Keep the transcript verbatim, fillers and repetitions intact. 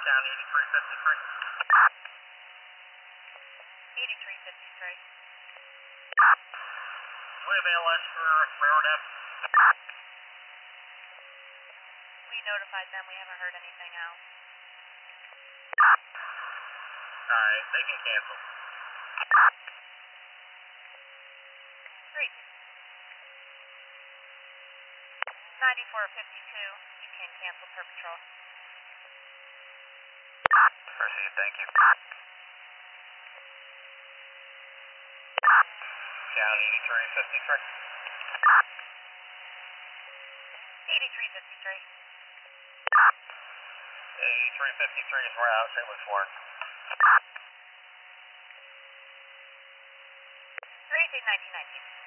County eighty-three fifty-three. eighty-three fifty-three. We have A L S for Railroad F. We notified them. We haven't heard anything else. Alright, they can cancel. Great. ninety-four fifty-two. You can cancel per patrol. Proceed, thank you. County eighty-three fifty-three. eighty-three fifty-three. eighty-three fifty-three is route, Saint Louis Warren. three eighteen nineteen nineteen.